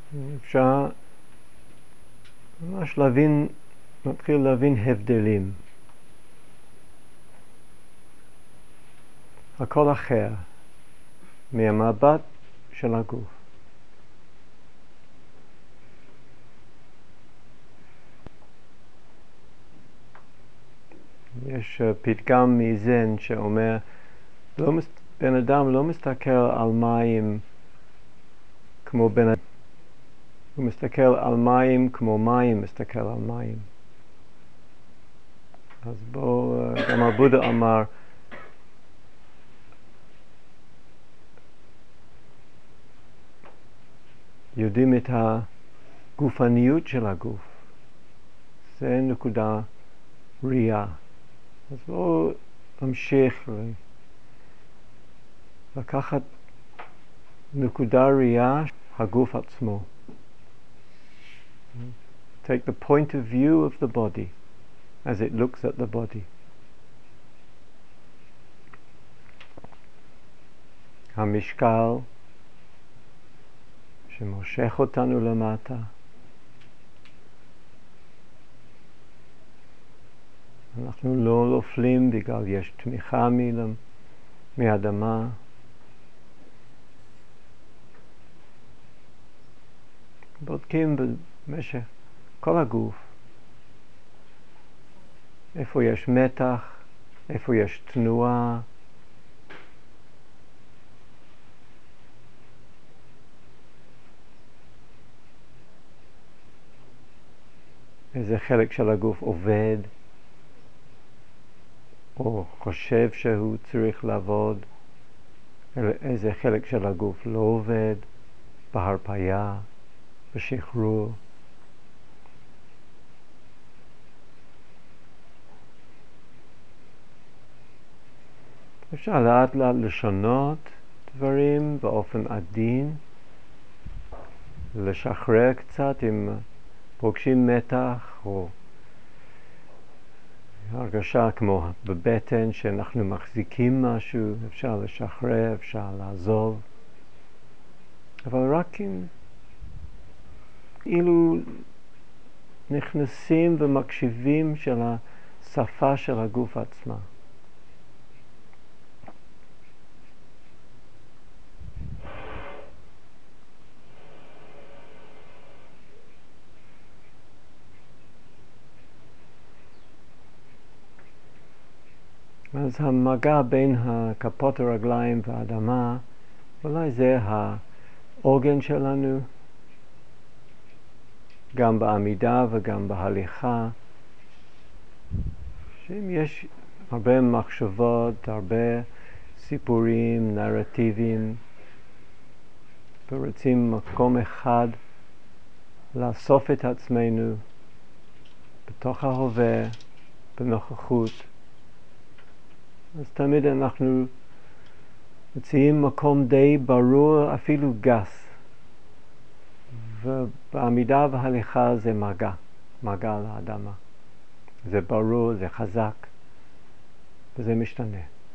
אפשר ממש מתחיל להבין הבדלים. הכל אחר מהמבט של הגוף. יש פתגם מזן שאומר, בן אדם לא מסתכל על מים כמו בן אדם, הוא מסתכל על מים כמו מים מסתכל על מים. אז גם הבודה אמר, יודעים את הגופניות של הגוף. זה נקודה ראייה. אז בואו נמשיך לקחת נקודה ראייה הגוף עצמו. Take the point of view of the body as it looks at the body. המשקל שמושך אותנו למטה. אנחנו לא נופלים בגלל יש תמיכה מאדמה. בודקים במשך כל הגוף. איפה יש מתח, איפה יש תנועה. איזה חלק של הגוף עובד, או חושב שהוא צריך לעבוד, איזה חלק של הגוף לא עובד, בהרפאיה, בשחרור. אפשר לאט לאט לשנות דברים באופן עדין, לשחרר קצת אם פוגשים מתח או הרגשה כמו בבטן שאנחנו מחזיקים משהו, אפשר לשחרר, אפשר לעזוב. אבל רק אם אילו נכנסים ומקשיבים של השפה של הגוף עצמה. אז המגע בין כפות הרגליים והאדמה, אולי זה העוגן שלנו, גם בעמידה וגם בהליכה. שאם יש הרבה מחשבות, הרבה סיפורים, נרטיבים, ורוצים מקום אחד לאסוף את עצמנו בתוך ההווה, בנוכחות, אז תמיד אנחנו מציעים מקום די ברור, אפילו גס. ובעמידה והליכה זה מגע לאדמה. זה ברור, זה חזק, וזה משתנה.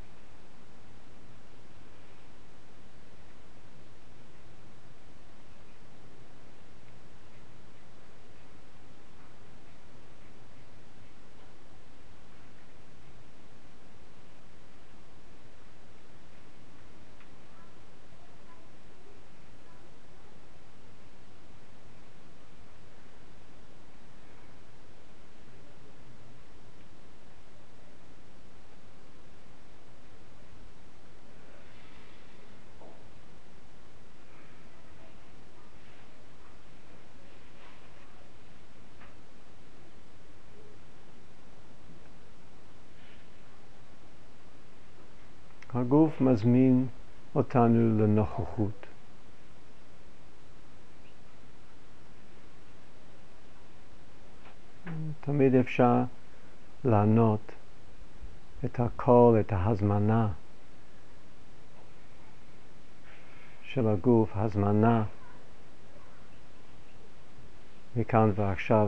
הגוף מזמין אותנו לנוכחות. תמיד אפשר לענות את הקול, את ההזמנה של הגוף, הזמנה מכאן ועכשיו.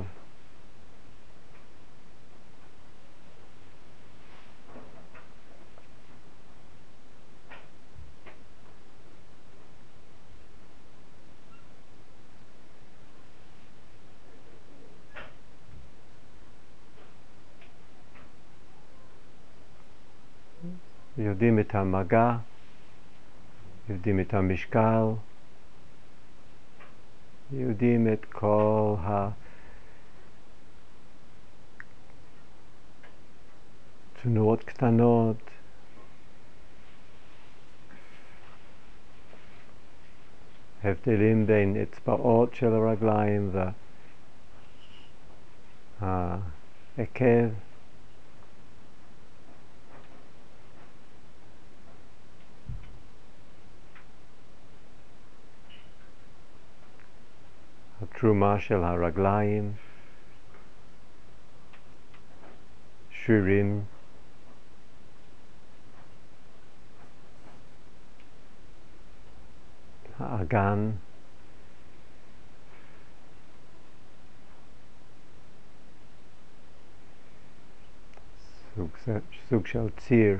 יודעים את המגע, יודעים את המשקל, יודעים את כל תנועות קטנות, הבדלים בין אצבעות של הרגליים והעקב. התרומה של הרגליים, שרירים, האגן, סוג של ציר,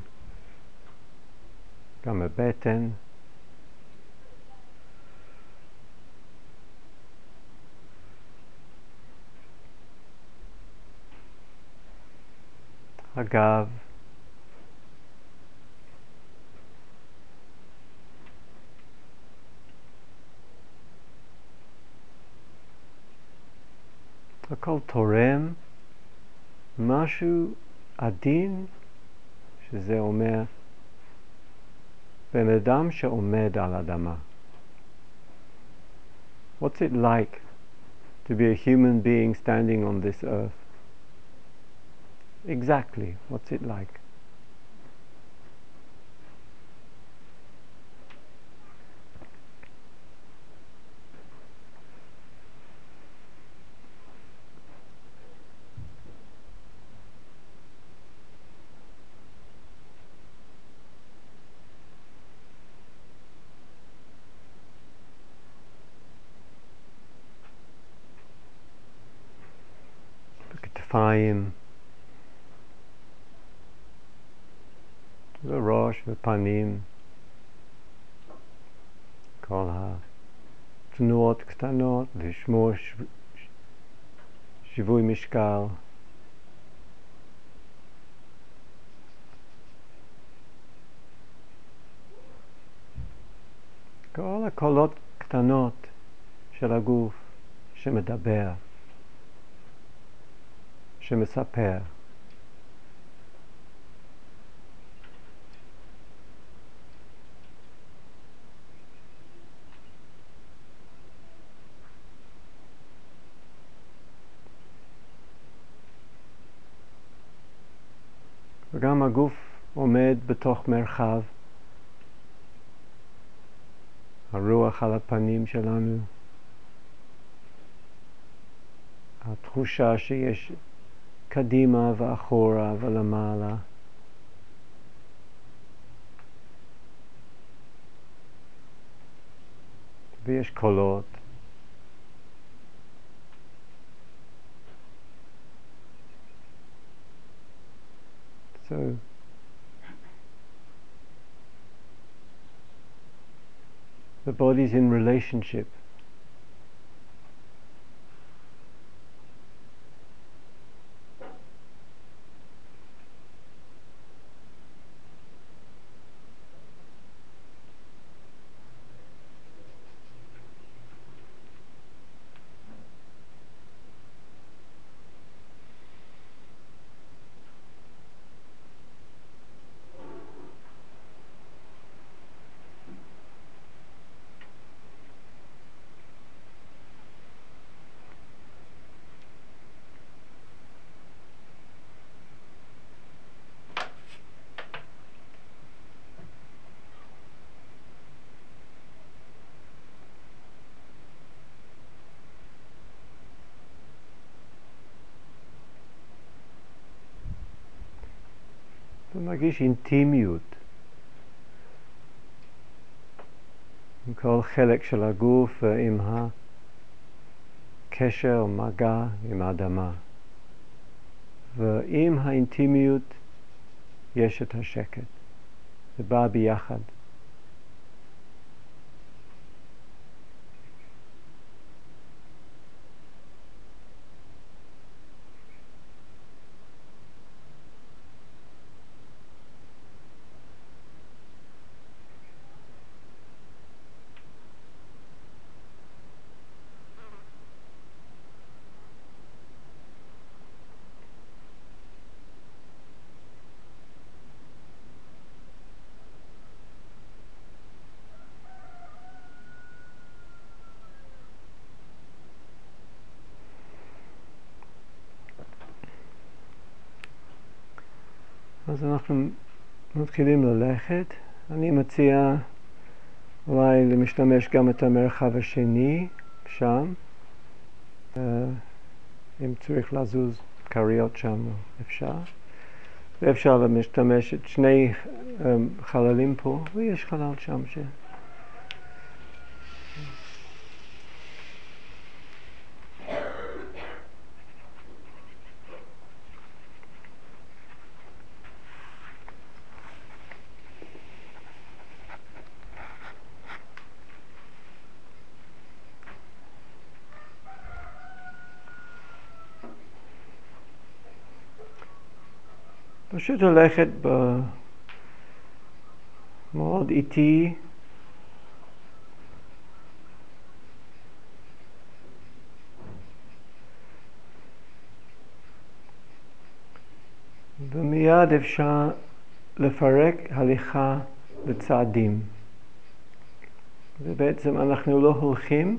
גם הבטן, הגב, הכל תורם משהו עדין, שזה אומר בן אדם שעומד על אדמה. What's it like to be a human being standing on this earth? Exactly, what's it like? כתפיים, וראש ופנים, כל התנועות קטנות, לשמור שיווי משקל. כל הקולות קטנות של הגוף שמדבר, שמספר. וגם הגוף עומד בתוך מרחב, הרוח על הפנים שלנו, התחושה שיש קדימה ואחורה ולמעלה. ויש קולות. So the body's in relationship. אתה מרגיש אינטימיות עם כל חלק של הגוף ועם הקשר או מגע עם האדמה. ועם האינטימיות יש את השקט. זה בא ביחד. אז אנחנו מתחילים ללכת. אני מציע אולי למשתמש גם את המרחב השני שם. אם צריך לזוז קריות שם אפשר. ואפשר להשתמש את שני חללים פה, ויש חלל שם פשוט ללכת מאוד איטי. ומיד אפשר לפרק הליכה לצעדים. ובעצם אנחנו לא הולכים,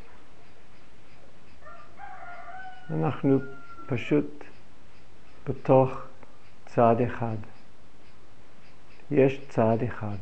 אנחנו פשוט בתוך צעד אחד. יש צעד אחד.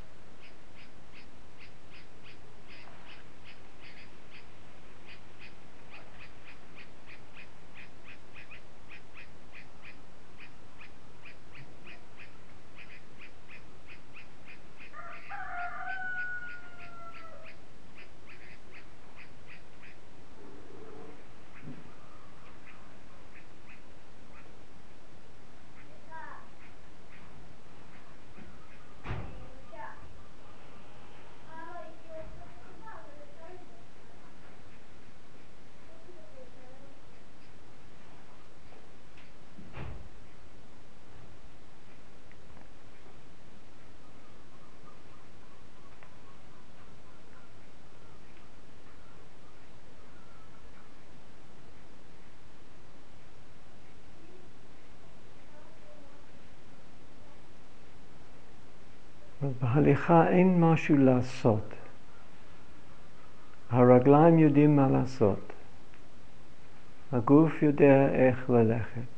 בהליכה אין משהו לעשות. הרגליים יודעים מה לעשות. הגוף יודע איך ללכת.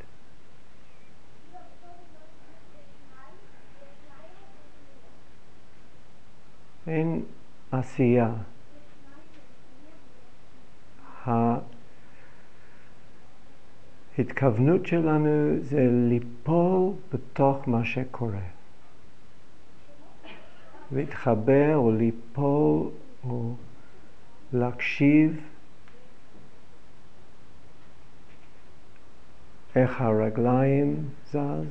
אין עשייה. ההתכוונות שלנו זה ליפול בתוך מה שקורה. להתחבר או ליפול או להקשיב איך הרגליים זז,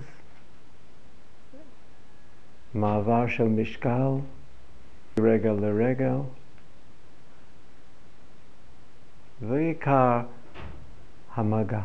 מעבר של משקל רגל לרגל, ועיקר המגע.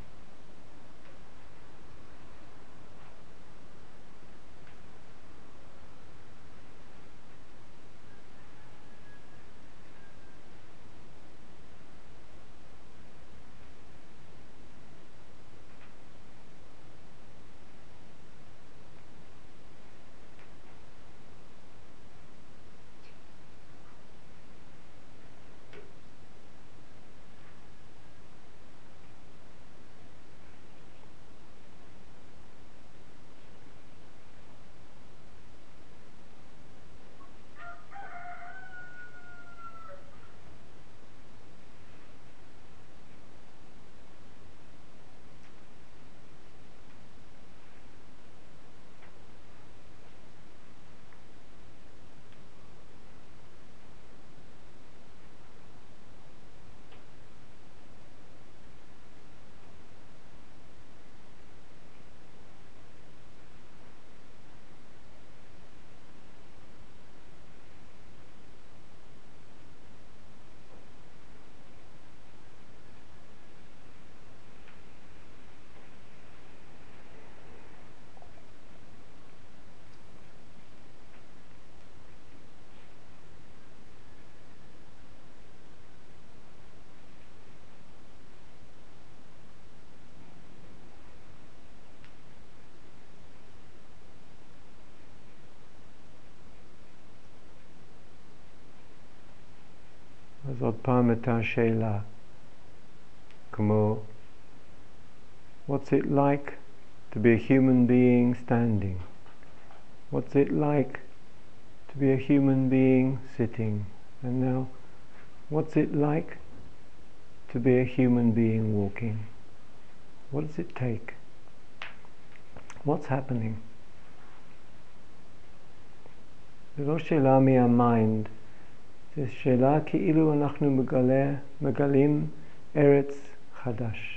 אז עוד פעם את השאלה, כמו, what's it like to be a human being standing? What's it like to be a human being sitting? And now, what's it like to be a human being walking? What does it take? What's happening? זה לא שאלה מהמיינד, זה שאלה כאילו אנחנו מגלים ארץ חדש.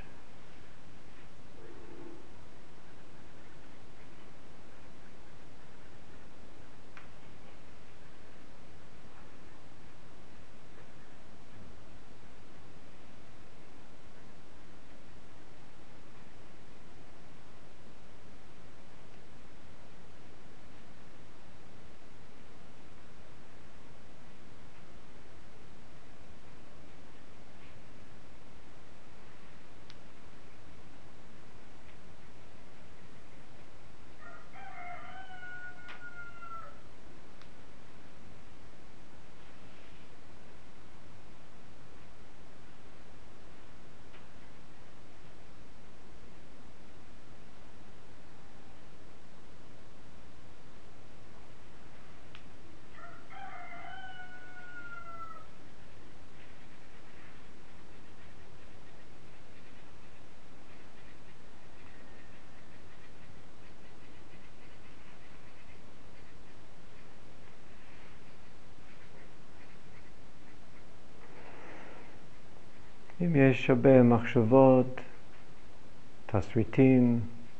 אם יש הרבה מחשבות, תסריטים,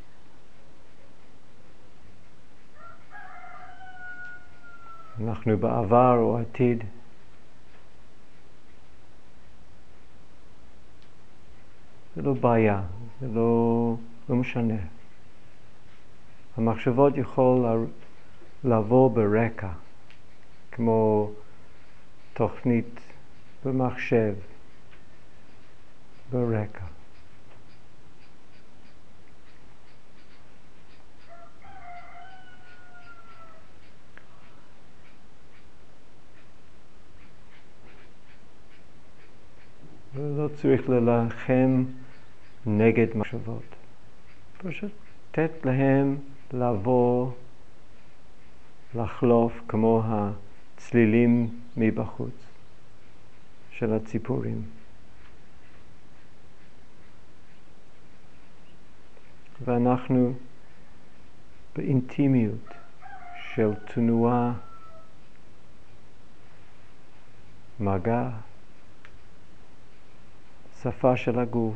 אנחנו בעבר או עתיד, זה לא בעיה, זה לא משנה. המחשבות יכול לבוא ברקע, כמו תוכנית במחשב, ברקע. ולא צריך להילחם נגד מחשבות. פשוט לתת להם לבוא, לחלוף כמו הצלילים מבחוץ של הציפורים. ואנחנו באינטימיות של תנועה, מגע, שפה של הגוף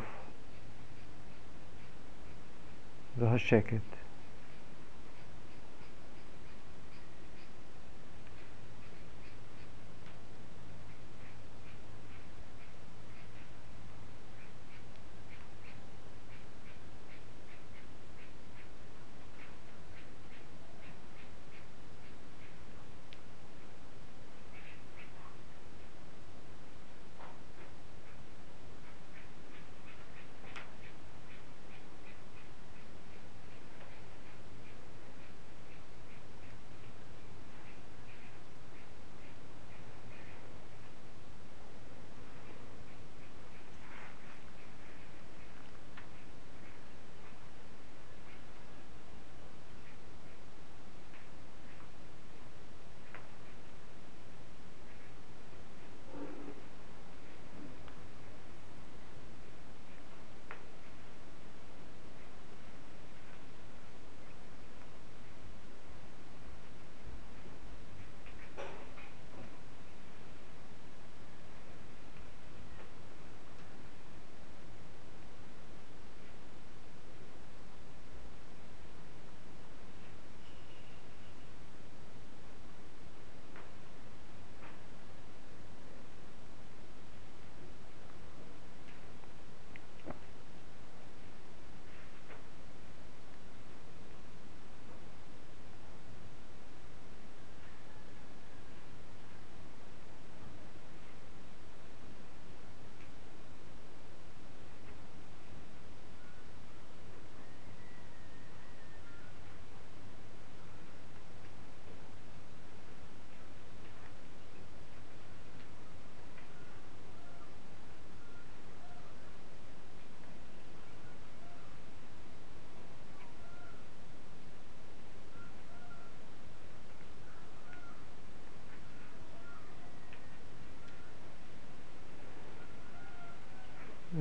והשקט.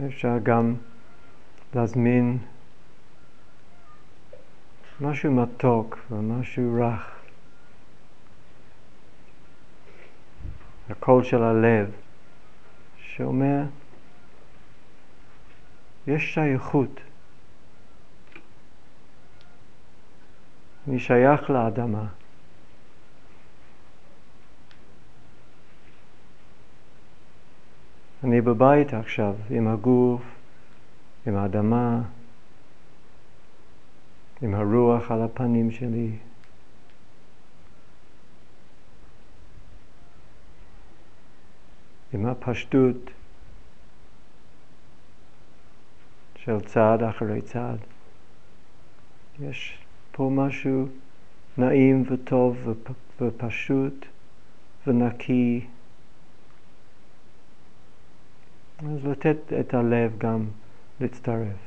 אפשר גם להזמין משהו מתוק ומשהו רך. הקול של הלב שאומר, יש שייכות. אני שייך לאדמה. אני בבית עכשיו, עם הגוף, עם האדמה, עם הרוח על הפנים שלי. עם הפשטות של צעד אחרי צעד. יש פה משהו נעים וטוב ופשוט ונקי. אז לתת את הלב גם להצטרף.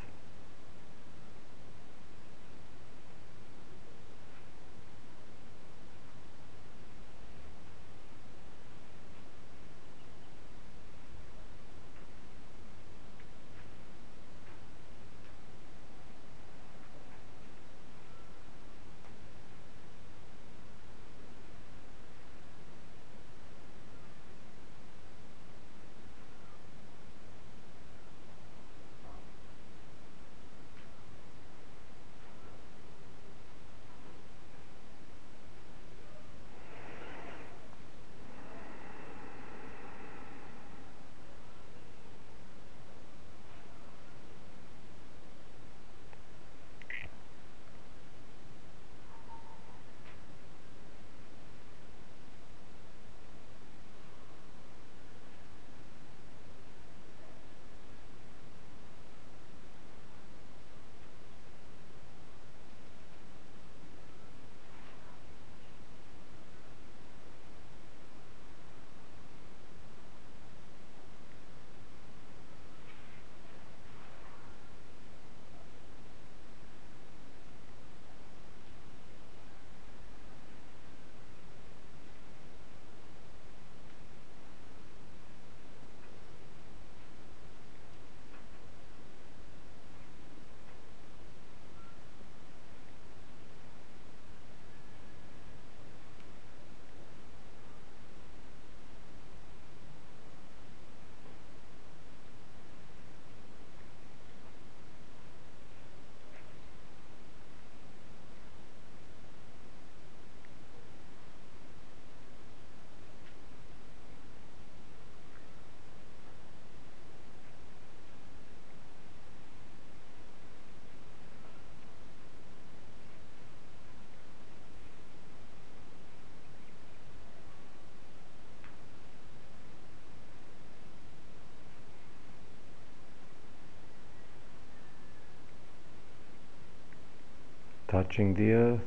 Touching the earth.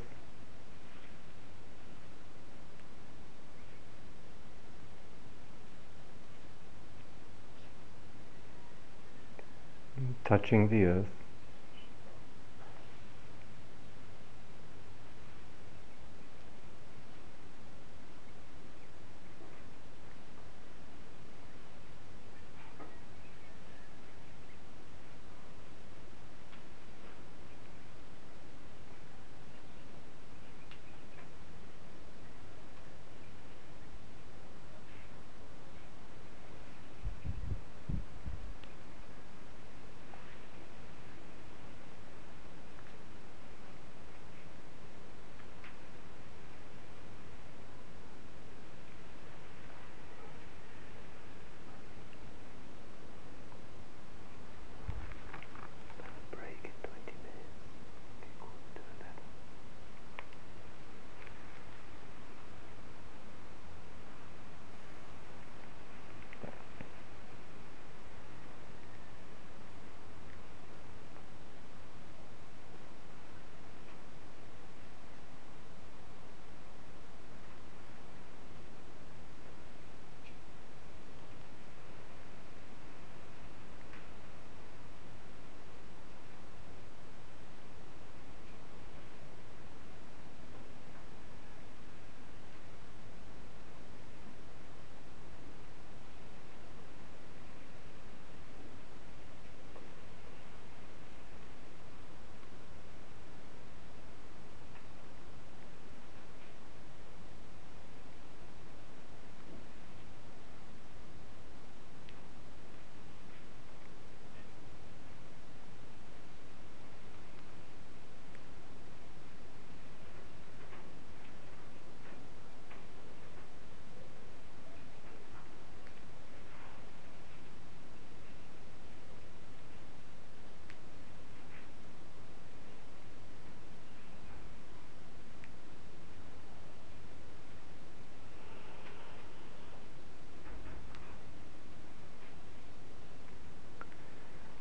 Touching the earth.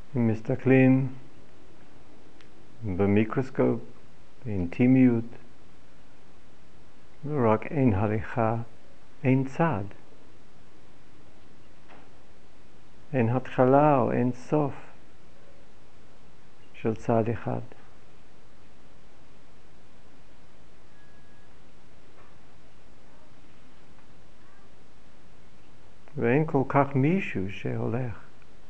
אם מסתכלים במיקרוסקופ, באינטימיות, לא רק אין הליכה, אין צד. אין התחלה או אין סוף של צד אחד. ואין כל כך מישהו שהולך.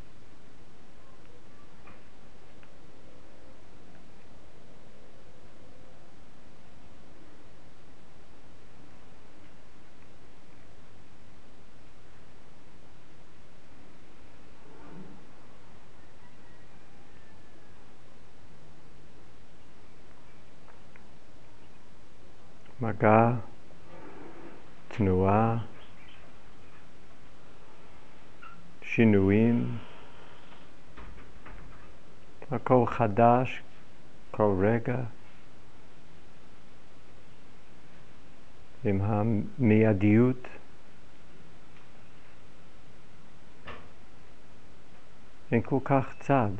מגע, תנועה, שינויים, הכל חדש, כל רגע, עם המיידיות. אין כל כך צד.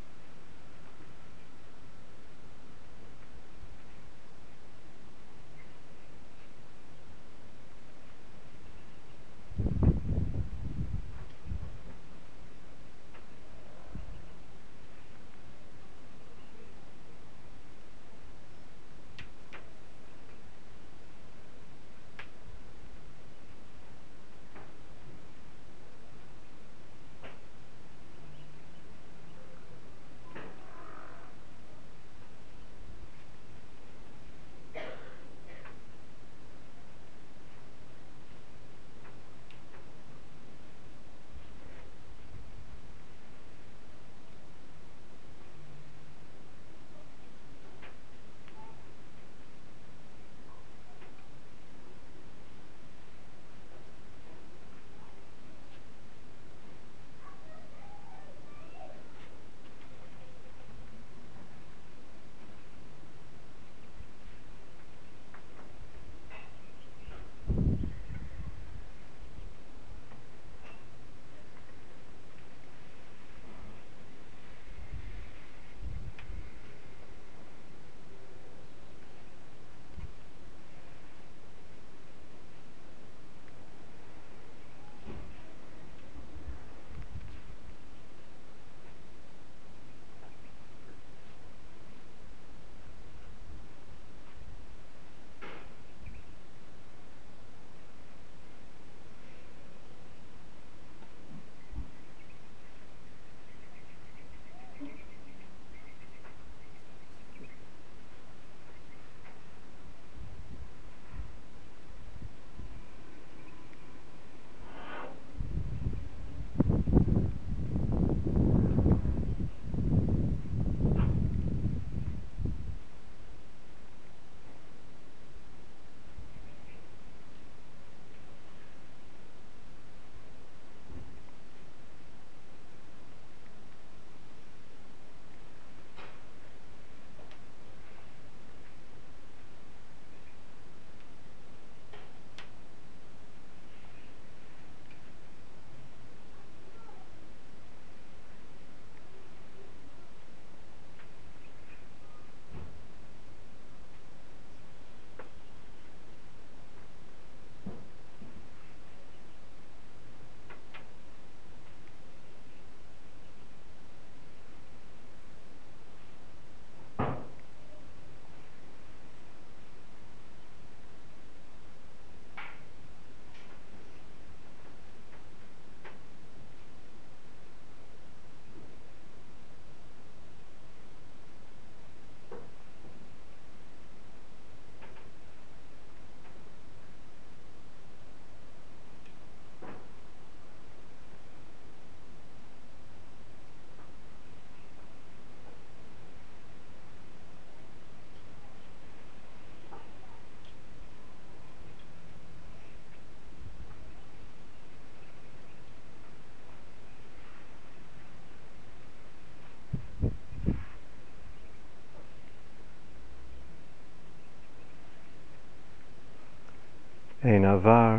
אין עבר,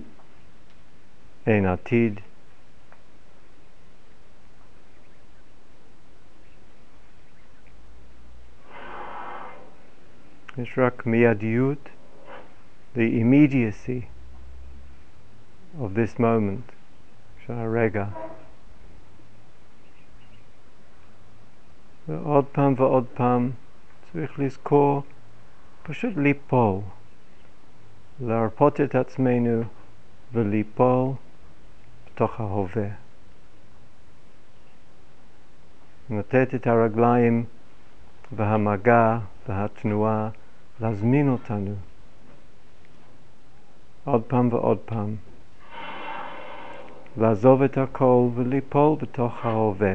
אין עתיד, יש רק מיידיות, the immediacy of this moment, של הרגע. ועוד פעם ועוד פעם צריך לזכור פשוט ליפול, להרפות את עצמנו וליפול בתוך ההווה. לתת את הרגליים והמגע והתנועה להזמין אותנו עוד פעם ועוד פעם, לעזוב את הכל וליפול בתוך ההווה.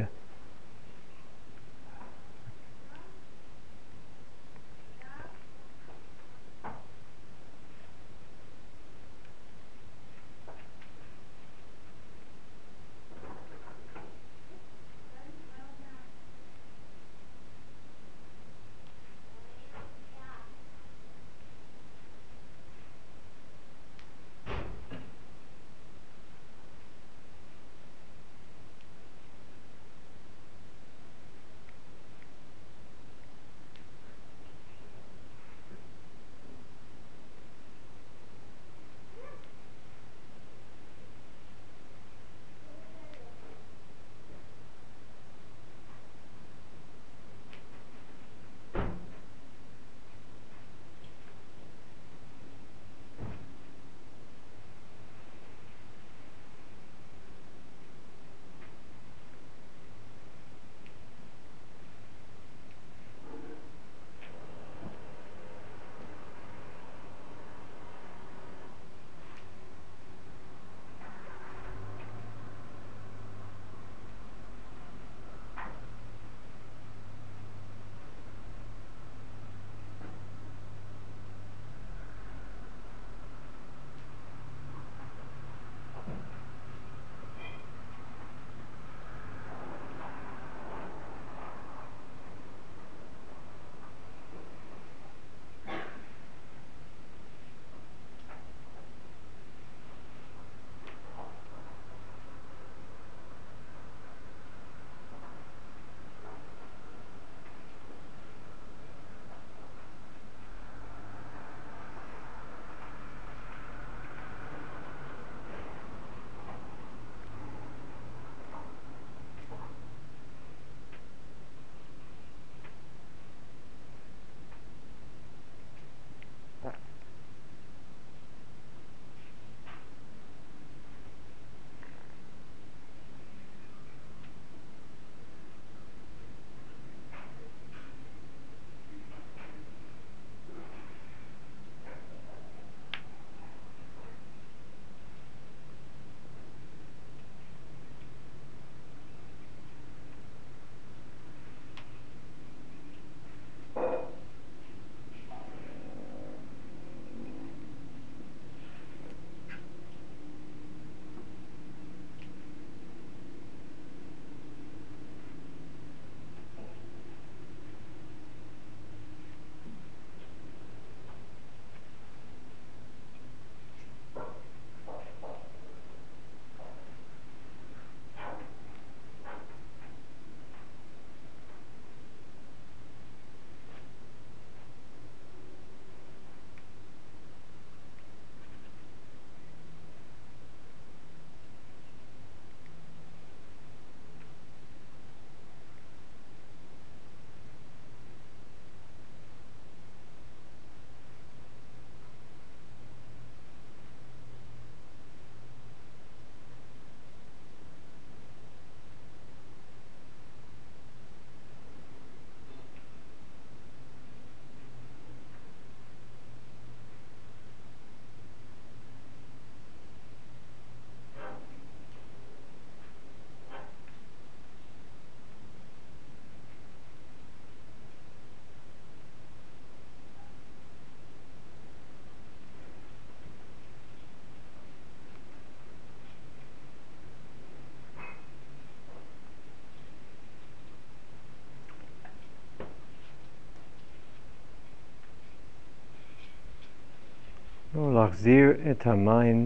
להחזיר את המיינד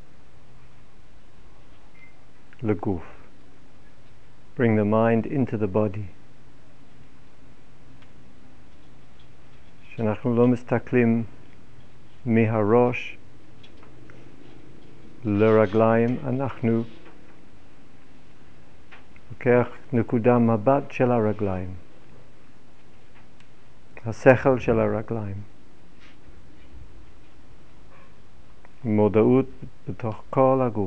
לגוף. Bring the mind into the body. שאנחנו לא מסתכלים מהראש לרגליים, אנחנו לוקח נקודה מבט של הרגליים, השכל של הרגליים, מודעות בתוך כל הגוף.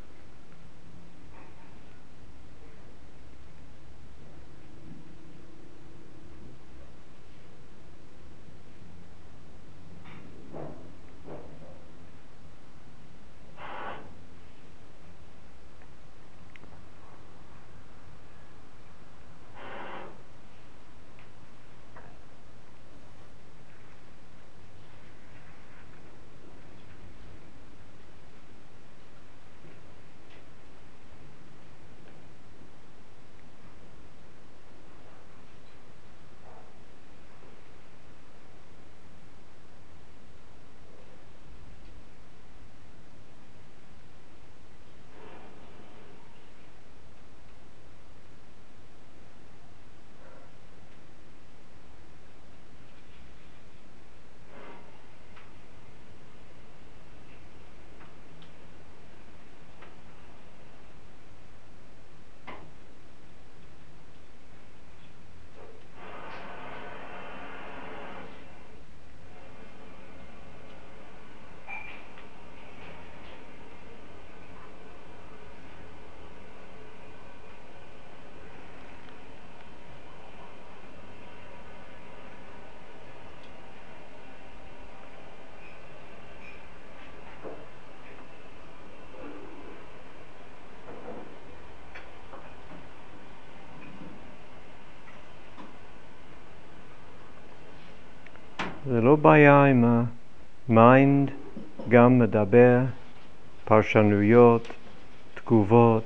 זה לא בעיה אם המיינד גם מדבר, פרשנויות, תגובות,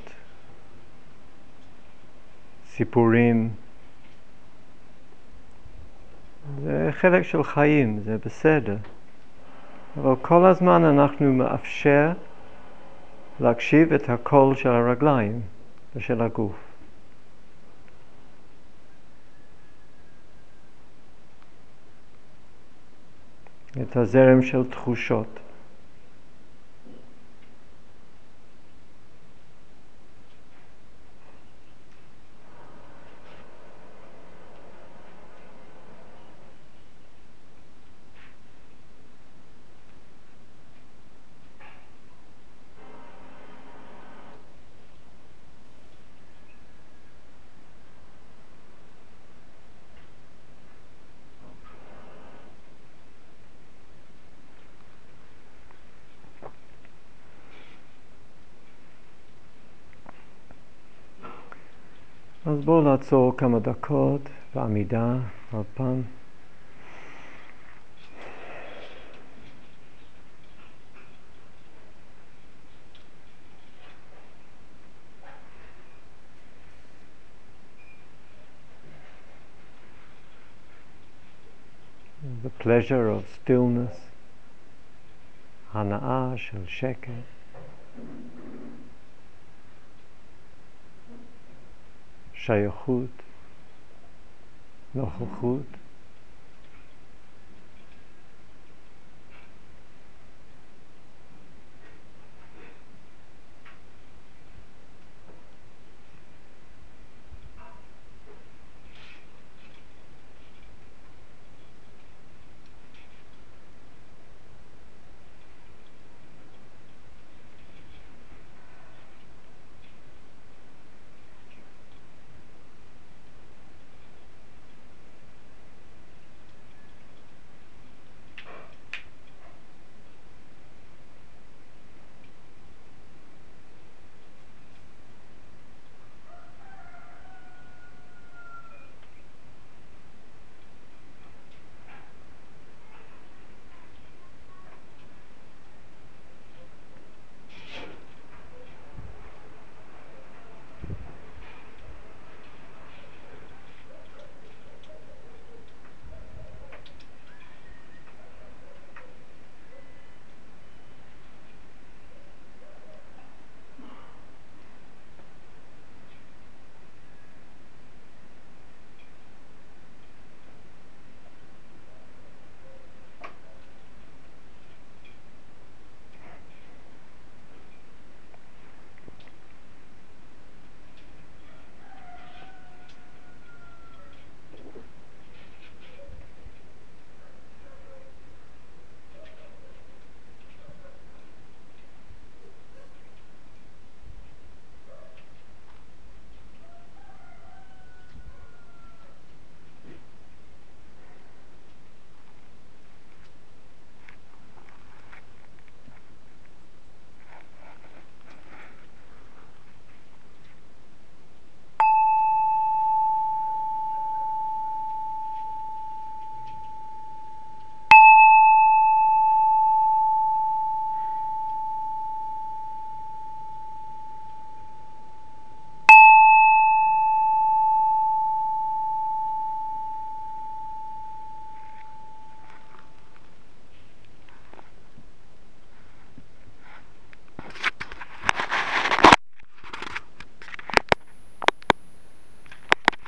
סיפורים. זה חלק של חיים, זה בסדר. אבל כל הזמן אנחנו מאפשר להקשיב את הקול של הרגליים ושל הגוף. את הזרם של תחושות. אז בואו נעצור כמה דקות בעמידה, עוד פעם. The pleasure of stillness, הנאה של שקט. שייכות, נוכחות.